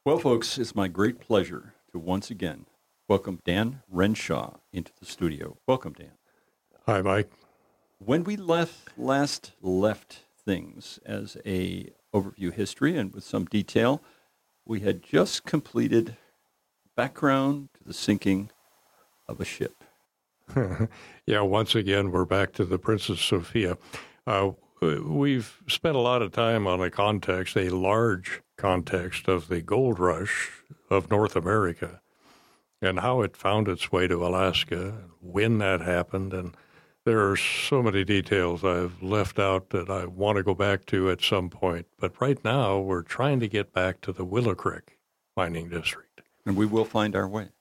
Well, folks, it's my great pleasure to once again welcome Dan Renshaw into the studio. Welcome, Dan. Hi, Mike. When we last left things as a overview history and with some detail, we had just completed background to the sinking of a ship. Yeah, once again, we're back to the Princess Sophia. We've spent a lot of time on a large context of the gold rush of North America and how it found its way to Alaska, when that happened. And there are so many details I've left out that I want to go back to at some point. But right now, we're trying to get back to the Willow Creek mining district. And we will find our way.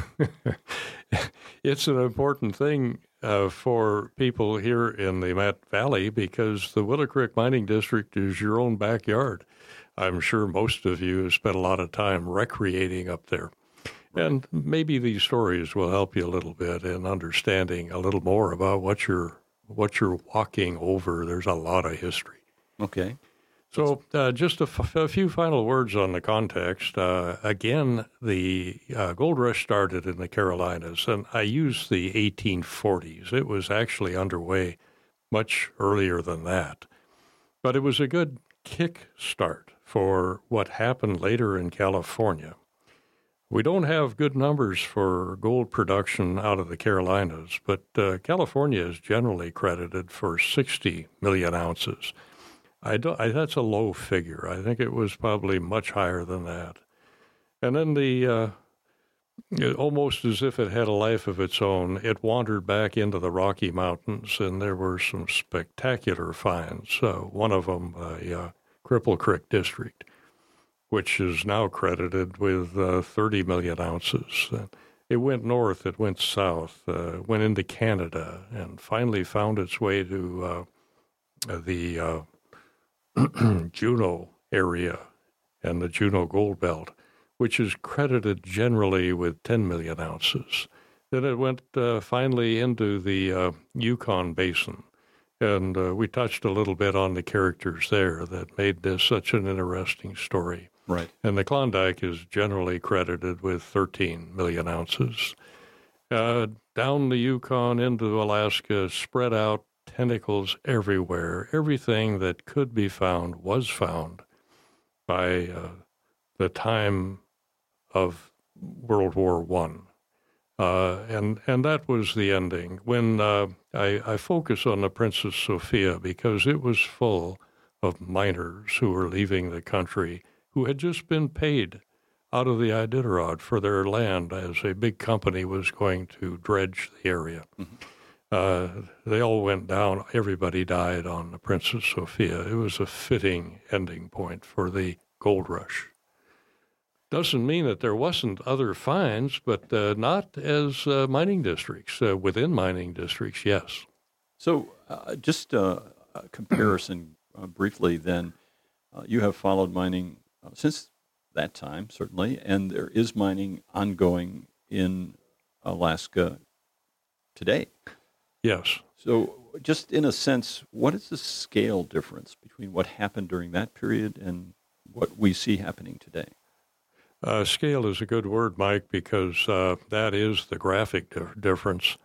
It's an important thing for people here in the Matt Valley because the Willow Creek Mining District is your own backyard. I'm sure most of you have spent a lot of time recreating up there. Right. And maybe these stories will help you a little bit in understanding a little more about what you're walking over. There's a lot of history. Okay. So just a few final words on the context. Again, the gold rush started in the Carolinas, and I use the 1840s. It was actually underway much earlier than that. But it was a good kick start for what happened later in California. We don't have good numbers for gold production out of the Carolinas, but California is generally credited for 60 million ounces. That's a low figure. I think it was probably much higher than that. And then almost as if it had a life of its own, it wandered back into the Rocky Mountains, and there were some spectacular finds. One of them, Cripple Creek District, which is now credited with 30 million ounces. It went north, it went south, went into Canada, and finally found its way to the Juneau area and the Juneau Gold Belt, which is credited generally with 10 million ounces. Then it went finally into the Yukon Basin, and we touched a little bit on the characters there that made this such an interesting story. Right. And the Klondike is generally credited with 13 million ounces. Down the Yukon into Alaska, spread out, tentacles everywhere. Everything that could be found was found by the time of World War I. And that was the ending. When I focus on the Princess Sophia because it was full of miners who were leaving the country who had just been paid out of the Iditarod for their land as a big company was going to dredge the area. Mm-hmm. They all went down. Everybody died on the Princess Sophia. It was a fitting ending point for the gold rush. Doesn't mean that there wasn't other finds, but not as mining districts. Within mining districts, yes. So just a comparison briefly then. You have followed mining since that time, certainly, and there is mining ongoing in Alaska today. Yes. So just in a sense, what is the scale difference between what happened during that period and what we see happening today? Scale is a good word, Mike, because that is the graphic difference.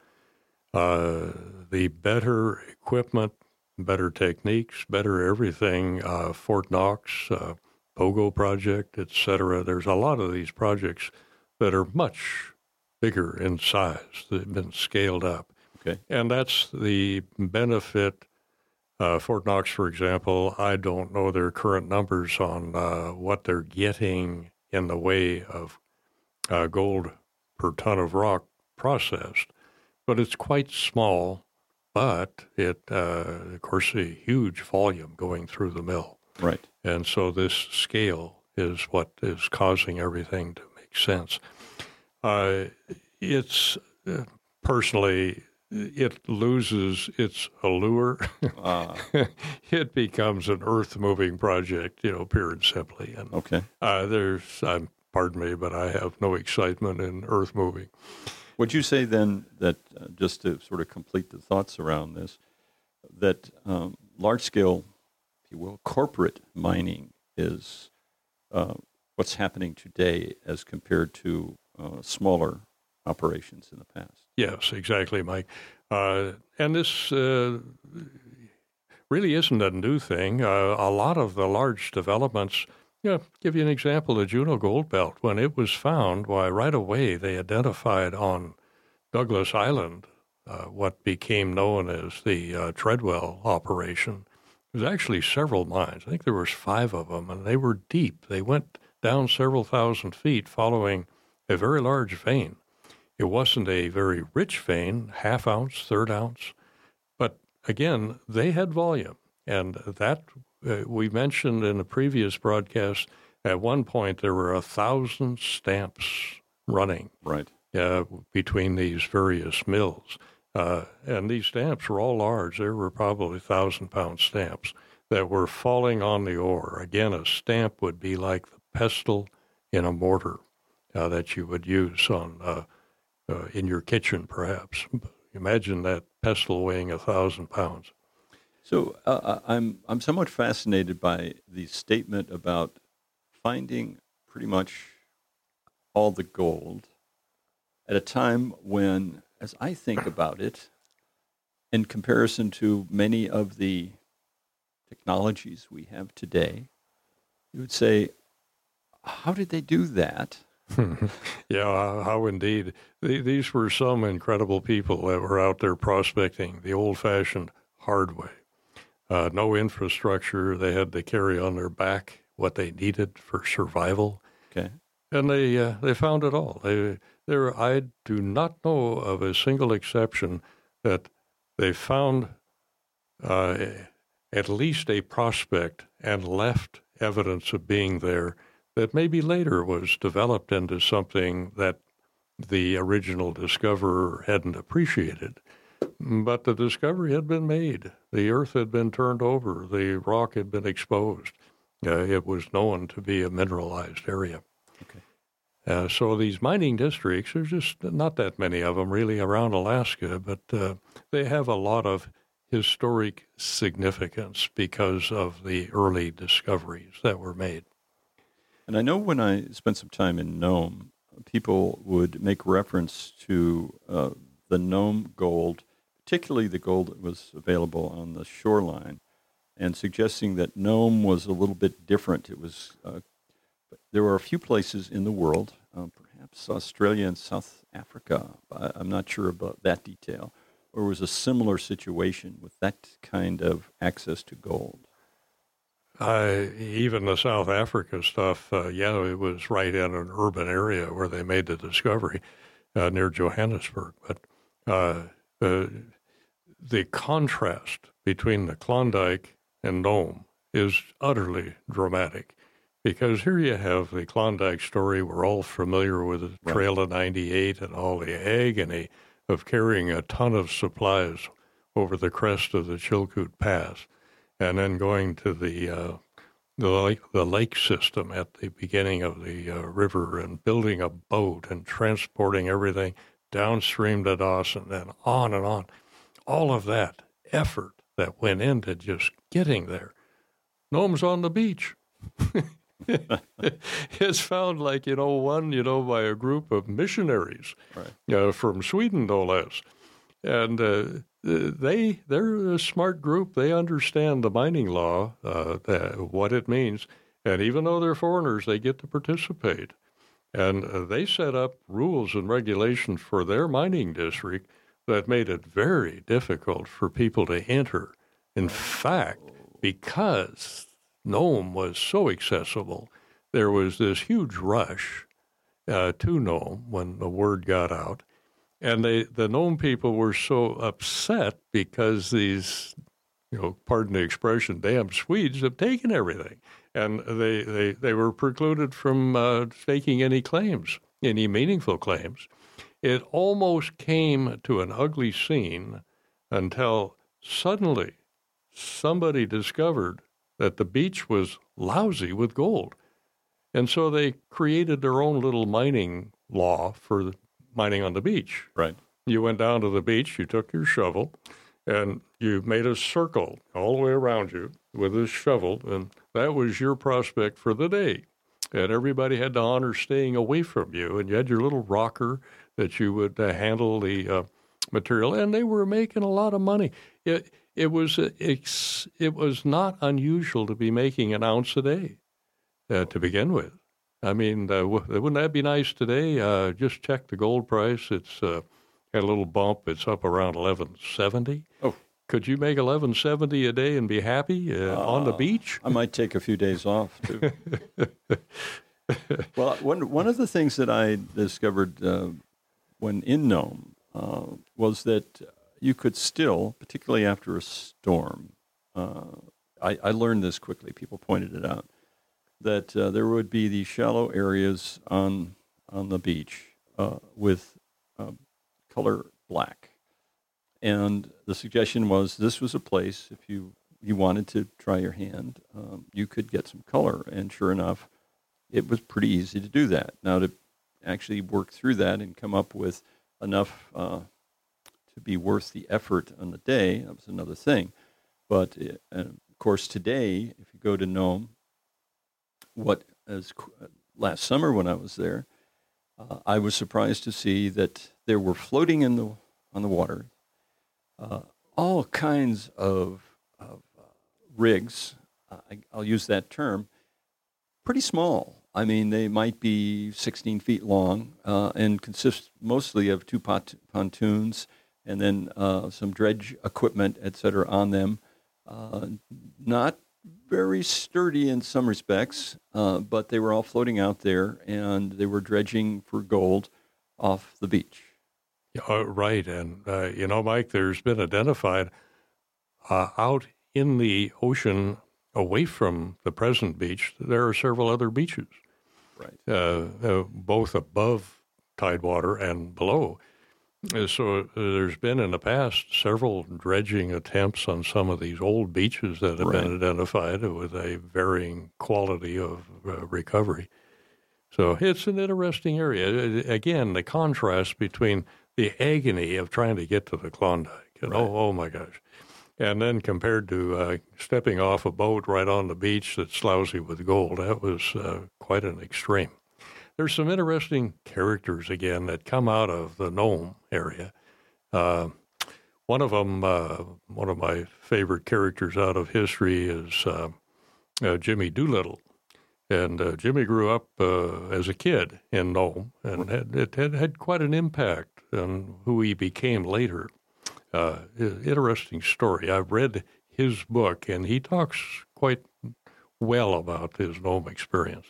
The better equipment, better techniques, better everything, Fort Knox, Pogo Project, etc. There's a lot of these projects that are much bigger in size. They've been scaled up. Okay. And that's the benefit. Fort Knox, for example, I don't know their current numbers on what they're getting in the way of gold per ton of rock processed, but it's quite small, but it, of course, a huge volume going through the mill. Right. And so this scale is what is causing everything to make sense. It's personally, it loses its allure. It becomes an earth-moving project, pure and simply. And okay. Pardon me, but I have no excitement in earth-moving. Would you say then that, just to sort of complete the thoughts around this, that large-scale, if you will, corporate mining is what's happening today as compared to smaller operations in the past. Yes, exactly, Mike. And this really isn't a new thing. A lot of the large developments, give you an example, the Juneau Gold Belt, when it was found, why, right away they identified on Douglas Island what became known as the Treadwell operation. There was actually several mines. I think there was 5 of them, and they were deep. They went down several thousand feet following a very large vein. It wasn't a very rich vein, half ounce, third ounce, but again, they had volume. And that we mentioned in a previous broadcast, at one point there were 1,000 stamps running Right. between these various mills. And these stamps were all large. There were probably 1,000-pound stamps that were falling on the ore. Again, a stamp would be like the pestle in a mortar that you would use on in your kitchen, perhaps. Imagine that pestle weighing 1,000 pounds. So I'm somewhat fascinated by the statement about finding pretty much all the gold at a time when, as I think about it, in comparison to many of the technologies we have today, you would say, how did they do that? Yeah, how indeed. These were some incredible people that were out there prospecting the old-fashioned hard way. No infrastructure. They had to carry on their back what they needed for survival. Okay. And they found it all. I do not know of a single exception that they found at least a prospect and left evidence of being there that maybe later was developed into something that the original discoverer hadn't appreciated. But the discovery had been made. The earth had been turned over. The rock had been exposed. It was known to be a mineralized area. Okay. So these mining districts, there's just not that many of them really around Alaska, but they have a lot of historic significance because of the early discoveries that were made. And I know when I spent some time in Nome, people would make reference to the Nome gold, particularly the gold that was available on the shoreline, and suggesting that Nome was a little bit different. It was there were a few places in the world, perhaps Australia and South Africa, I'm not sure about that detail, where it was a similar situation with that kind of access to gold. Even the South Africa stuff, it was right in an urban area where they made the discovery near Johannesburg. But the contrast between the Klondike and Nome is utterly dramatic, because here you have the Klondike story. We're all familiar with the Trail of 98 and all the agony of carrying a ton of supplies over the crest of the Chilkoot Pass, and then going to the lake system at the beginning of the river and building a boat and transporting everything downstream to Dawson and on and on. All of that effort that went into just getting there. Nome's on the beach. It's found by a group of missionaries from Sweden, no less. And they're a smart group. They understand the mining law, what it means. And even though they're foreigners, they get to participate. And they set up rules and regulations for their mining district that made it very difficult for people to enter. In fact, because Nome was so accessible, there was this huge rush to Nome when the word got out. And the Nome people were so upset because these, pardon the expression, damn Swedes have taken everything. And they were precluded from staking any claims, any meaningful claims. It almost came to an ugly scene until suddenly somebody discovered that the beach was lousy with gold. And so they created their own little mining law for mining on the beach. Right. You went down to the beach, you took your shovel, and you made a circle all the way around you with this shovel, and that was your prospect for the day. and everybody had the honor staying away from you, and you had your little rocker that you would handle the material, and they were making a lot of money. It was not unusual to be making an ounce a day to begin with. I mean, wouldn't that be nice today? Just check the gold price. It's got a little bump. It's up around 1170. Oh. Could you make 1170 a day and be happy on the beach? I might take a few days off, too. Well, one of the things that I discovered when in Nome was that you could still, particularly after a storm, I learned this quickly, people pointed it out, that there would be these shallow areas on the beach with color black. And the suggestion was this was a place, if you wanted to try your hand, you could get some color. And sure enough, it was pretty easy to do that. Now, to actually work through that and come up with enough to be worth the effort on the day, that was another thing. But, of course, today, if you go to Nome, last summer when I was there, I was surprised to see that there were floating on the water all kinds of rigs. I'll use that term. Pretty small. I mean, they might be 16 feet long and consist mostly of two pontoons and then some dredge equipment, et cetera, on them. Not very sturdy in some respects, but they were all floating out there, and they were dredging for gold off the beach. Right. And, Mike, there's been identified out in the ocean away from the present beach, there are several other beaches, right? Both above tidewater and below. So there's been in the past several dredging attempts on some of these old beaches that have been identified with a varying quality of recovery. So it's an interesting area. Again, the contrast between the agony of trying to get to the Klondike, and oh my gosh. And then compared to stepping off a boat right on the beach that's lousy with gold, that was quite an extreme. There's some interesting characters, again, that come out of the Nome area. One of them, one of my favorite characters out of history is Jimmy Doolittle. And Jimmy grew up as a kid in Nome, and it had quite an impact on who he became later. Interesting story. I've read his book, and he talks quite well about his Nome experience.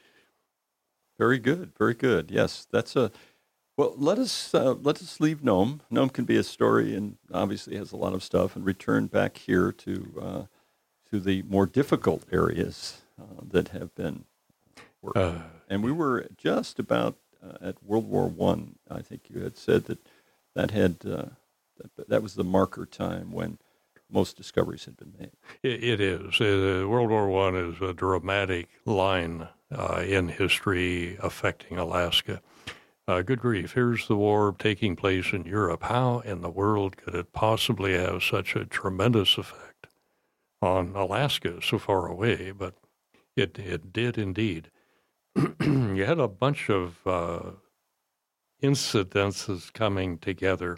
Very good, very good. Yes, that's a well. Let us leave Nome. Nome can be a story, and obviously has a lot of stuff, and return back here to the more difficult areas that have been worked. And we were just about at World War I. I think you had said that was the marker time when most discoveries had been made. It is. World War I is a dramatic line in history affecting Alaska. Good grief, here's the war taking place in Europe. How in the world could it possibly have such a tremendous effect on Alaska so far away? But it did indeed. You had a bunch of incidences coming together.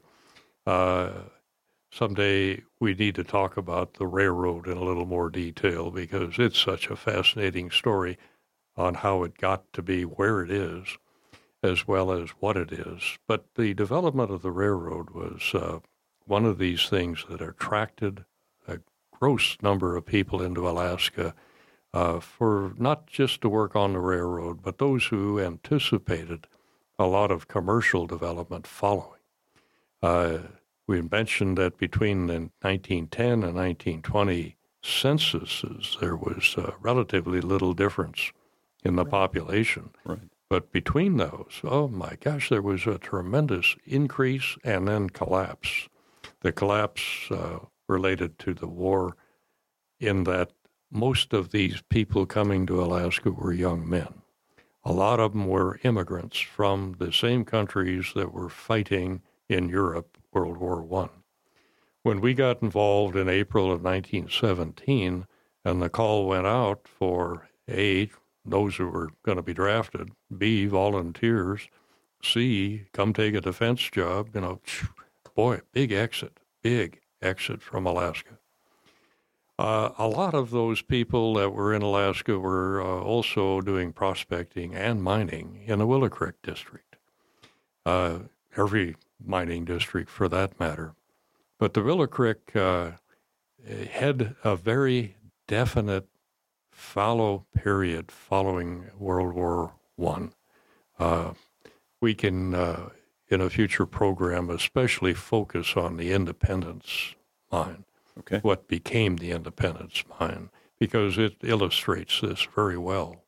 Someday we need to talk about the railroad in a little more detail because it's such a fascinating story on how it got to be where it is, as well as what it is. But the development of the railroad was one of these things that attracted a gross number of people into Alaska for not just to work on the railroad, but those who anticipated a lot of commercial development following. We mentioned that between the 1910 and 1920 censuses, there was relatively little difference in the population. Right. But between those, oh my gosh, there was a tremendous increase and then collapse. The collapse related to the war in that most of these people coming to Alaska were young men. A lot of them were immigrants from the same countries that were fighting in Europe, World War I. When we got involved in April of 1917, and the call went out for those who were going to be drafted. B, volunteers. C, come take a defense job. Boy, big exit from Alaska. A lot of those people that were in Alaska were also doing prospecting and mining in the Willow Creek district. Every mining district for that matter. But the Willow Creek had a very definite fallow period following World War I. We can, in a future program, especially focus on the Independence Mine, what became the Independence Mine, because it illustrates this very well.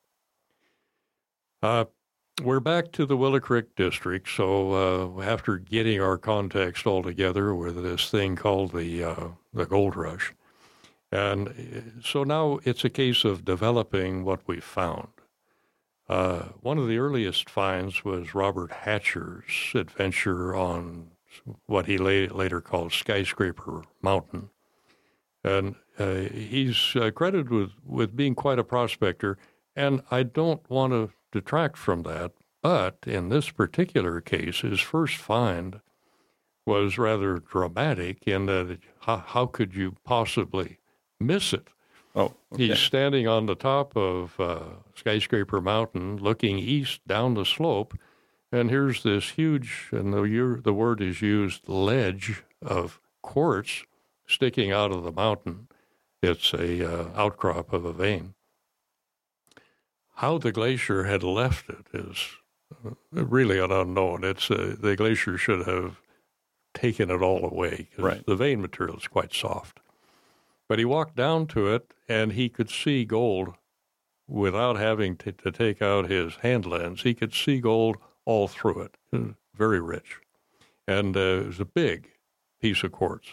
We're back to the Willow Creek district, so after getting our context all together with this thing called the gold rush, and so now it's a case of developing what we found. One of the earliest finds was Robert Hatcher's adventure on what he later called Skyscraper Mountain. And he's credited with being quite a prospector, and I don't want to detract from that, but in this particular case, his first find was rather dramatic in that how could you possibly miss it? Oh, okay. He's standing on the top of Skyscraper Mountain, looking east down the slope, and here's this huge, and the word is used, ledge of quartz sticking out of the mountain. It's a outcrop of a vein. How the glacier had left it is really an unknown. It's the glacier should have taken it all away because the vein material is quite soft. But he walked down to it, and he could see gold without having to take out his hand lens. He could see gold all through it. It was very rich. And it was a big piece of quartz.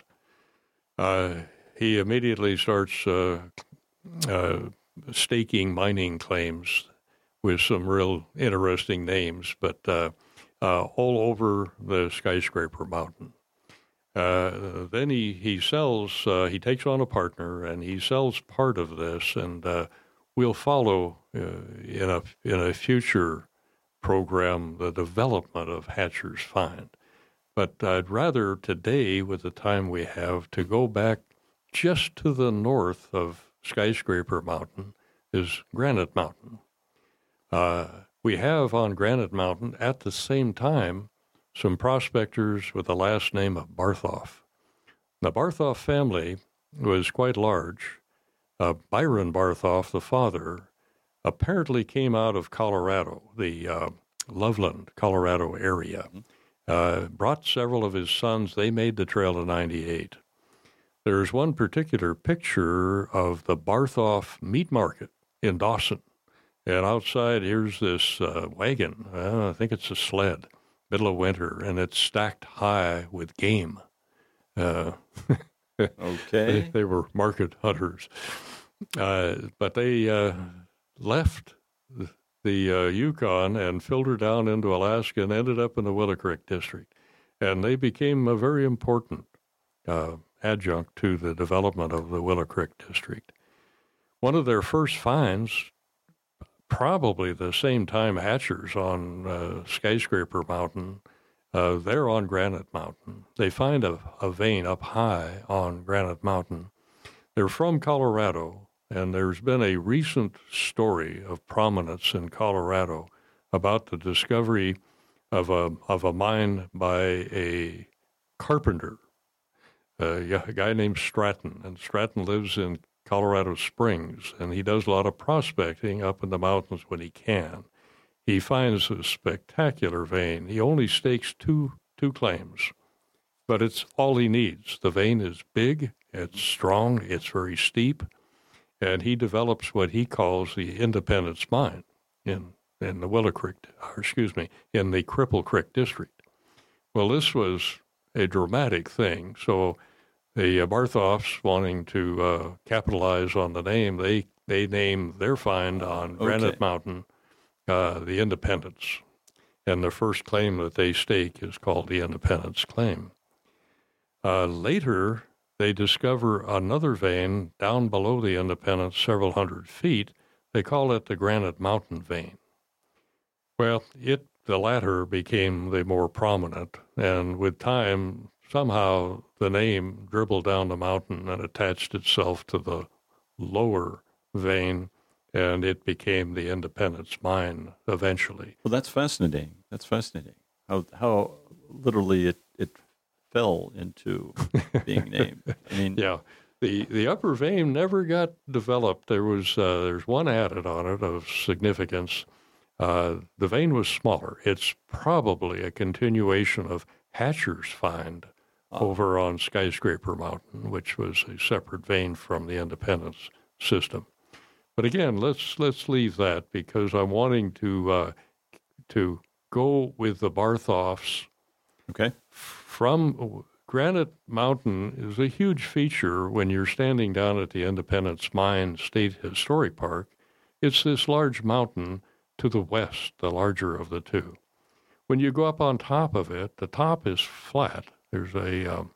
He immediately starts staking mining claims with some real interesting names, but all over the Skyscraper Mountain. Then he sells, he takes on a partner, and he sells part of this, and we'll follow in a future program the development of Hatcher's find. But I'd rather today, with the time we have, to go back just to the north of Skyscraper Mountain is Granite Mountain. We have on Granite Mountain at the same time some prospectors with the last name of Barthoff. The Barthoff family was quite large. Byron Barthoff, the father, apparently came out of Colorado, the Loveland, Colorado area. Brought several of his sons. They made the Trail to 98. There's one particular picture of the Barthoff Meat Market in Dawson. And outside, here's this wagon. I think it's a sled, middle of winter, and it's stacked high with game. Okay. They were market hunters. But they left the Yukon and filtered down into Alaska and ended up in the Willow Creek district. And they became a very important adjunct to the development of the Willow Creek district. One of their first finds, probably the same time Hatcher's on Skyscraper Mountain, they're on Granite Mountain. They find a vein up high on Granite Mountain. They're from Colorado, and there's been a recent story of prominence in Colorado about the discovery of a mine by a carpenter, a guy named Stratton. And Stratton lives in Colorado Springs, and he does a lot of prospecting up in the mountains when he can. He finds a spectacular vein. He only stakes two claims, but it's all he needs. The vein is big, it's strong, it's very steep, and he develops what he calls the Independence Mine in the Willow Creek, in the Cripple Creek district. Well, this was a dramatic thing, so the Barthoffs, wanting to capitalize on the name, they named their find on Granite Mountain the Independence. And the first claim that they stake is called the Independence Claim. Later, they discover another vein down below the Independence, several hundred feet, They call it the Granite Mountain vein. Well, the latter became the more prominent, and with time, somehow the name dribbled down the mountain and attached itself to the lower vein, and it became the Independence Mine eventually. Well, that's fascinating. That's fascinating. How literally it fell into being named. I mean, Yeah. The upper vein never got developed. There's one added on it of significance. The vein was smaller. It's probably a continuation of Hatcher's find over on Skyscraper Mountain, which was a separate vein from the Independence system. But again, let's leave that because I'm wanting to go with the Barthoffs. okay. From Granite Mountain is a huge feature when you're standing down at the Independence Mine State Historic Park. It's this large mountain to the west, the larger of the two. When you go up on top of it, the top is flat. There's a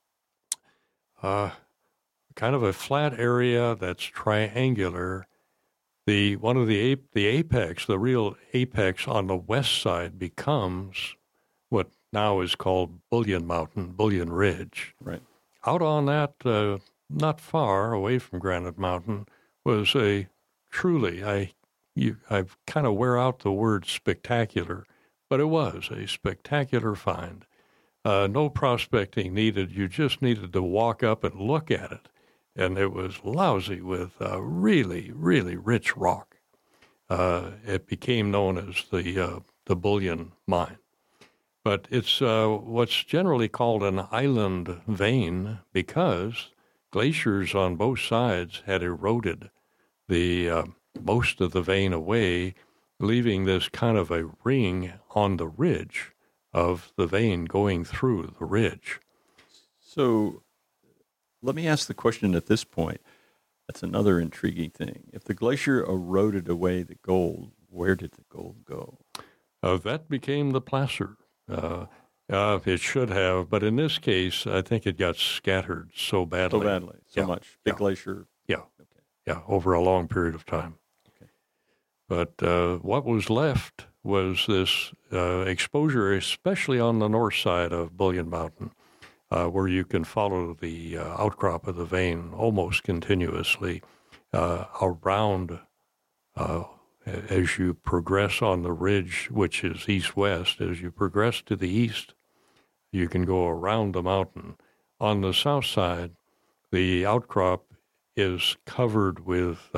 kind of a flat area that's triangular. The apex, the real apex on the west side becomes what now is called Bullion Mountain, Bullion Ridge. Right. Out on that, not far away from Granite Mountain, was a truly, I kind of wear out the word spectacular, but it was a spectacular find. No prospecting needed. You just needed to walk up and look at it. And it was lousy with really, really rich rock. It became known as the Bullion Mine. But it's what's generally called an island vein because glaciers on both sides had eroded the most of the vein away, leaving this kind of a ring on the ridge of the vein going through the ridge. So let me ask the question at this point. That's another intriguing thing. If the glacier eroded away the gold, where did the gold go? That became the placer. It should have, but in this case, I think it got scattered so badly. So much. Big glacier. Yeah. Okay. Yeah, over a long period of time. Okay. But what was left was this exposure, especially on the north side of Bullion Mountain, where you can follow the outcrop of the vein almost continuously around as you progress on the ridge, which is east-west. As you progress to the east, you can go around the mountain. On the south side, the outcrop is covered with,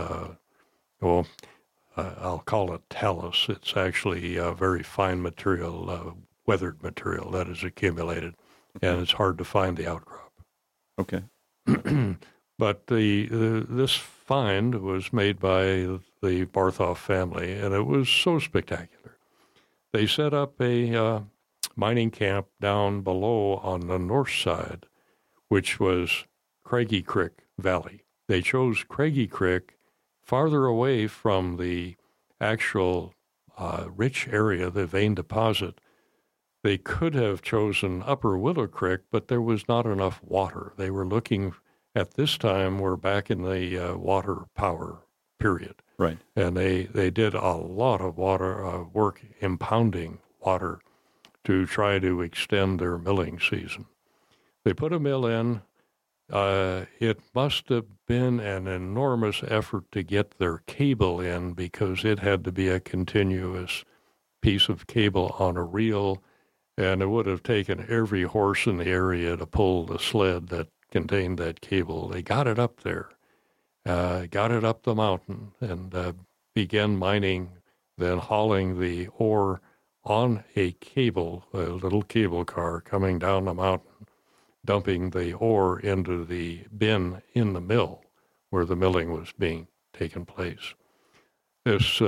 I'll call it talus. It's actually a very fine material, weathered material that is accumulated, and it's hard to find the outcrop. Okay. But this find was made by the Barthoff family, and it was so spectacular. They set up a mining camp down below on the north side, which was Craigie Creek Valley. They chose Craigie Creek farther away from the actual rich area, the vein deposit. They could have chosen Upper Willow Creek, but there was not enough water. They were looking, at this time, we're back in the water power period. Right. And they did a lot of water work impounding water to try to extend their milling season. They put a mill in. It must have been an enormous effort to get their cable in because it had to be a continuous piece of cable on a reel, and it would have taken every horse in the area to pull the sled that contained that cable. They got it up there, got it up the mountain, and began mining, then hauling the ore on a cable, a little cable car coming down the mountain, dumping the ore into the bin in the mill where the milling was being taken place. This,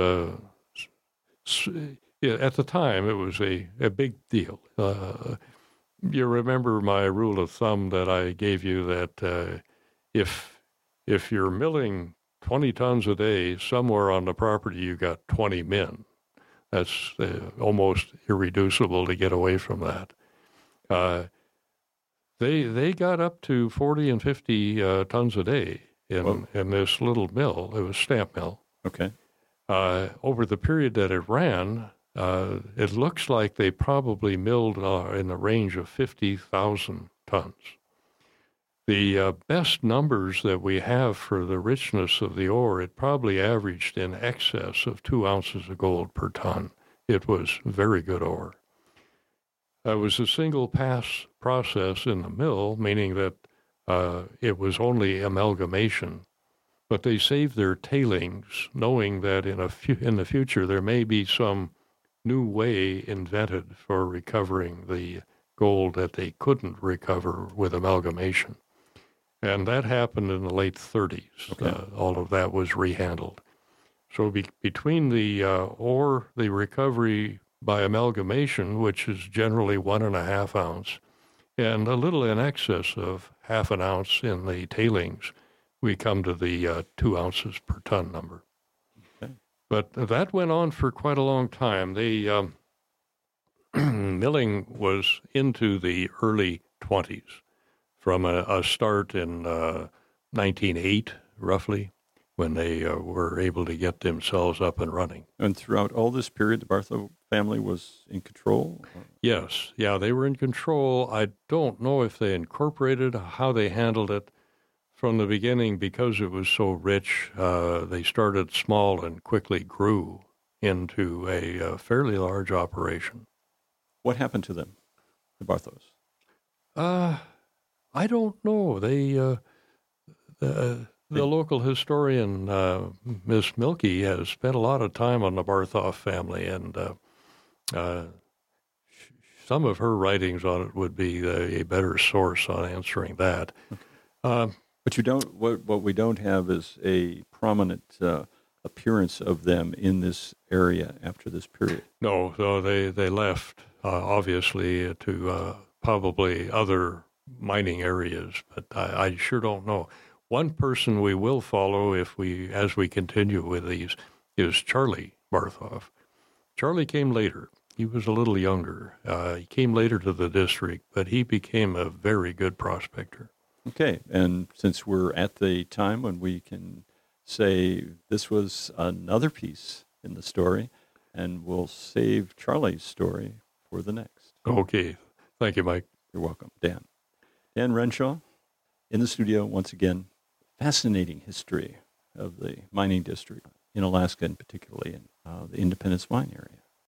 at the time, it was a big deal. You remember my rule of thumb that I gave you that if you're milling 20 tons a day, somewhere on the property you got 20 men. That's almost irreducible to get away from that. They got up to 40 and 50 tons a day in this little mill. It was a stamp mill. Okay. Over the period that it ran, it looks like they probably milled in the range of 50,000 tons. The best numbers that we have for the richness of the ore, it probably averaged in excess of 2 ounces of gold per ton. It was very good ore. It was a single pass process in the mill, meaning that it was only amalgamation. But they saved their tailings, knowing that in the future there may be some new way invented for recovering the gold that they couldn't recover with amalgamation. And that happened in the late 30s. Okay. All of that was rehandled. So between the ore, the recovery by amalgamation, which is generally 1.5 ounce, and a little in excess of 0.5 ounce in the tailings, we come to the 2 ounces per ton number. Okay. But that went on for quite a long time. The milling was into the early 20s, from a start in 1908, roughly, when they were able to get themselves up and running. And throughout all this period, the Bartho family was in control? Yes, yeah, they were in control. I don't know if they incorporated how they handled it from the beginning because it was so rich. They started small and quickly grew into a fairly large operation. What happened to them, the Barthos? I don't know. The local historian, Miss Milky, has spent a lot of time on the Barthof family, and some of her writings on it would be a better source on answering that. But you don't. What we don't have is a prominent appearance of them in this area after this period. No, so they left obviously to probably other mining areas, but I sure don't know. One person we will follow as we continue with these is Charlie Barthof. Charlie came later. He was a little younger. He came later to the district, but he became a very good prospector. Okay, and since we're at the time when we can say this was another piece in the story, and we'll save Charlie's story for the next. Okay. Thank you, Mike. You're welcome. Dan Renshaw in the studio once again. Fascinating history of the mining district in Alaska, and particularly in the Independence Mine area.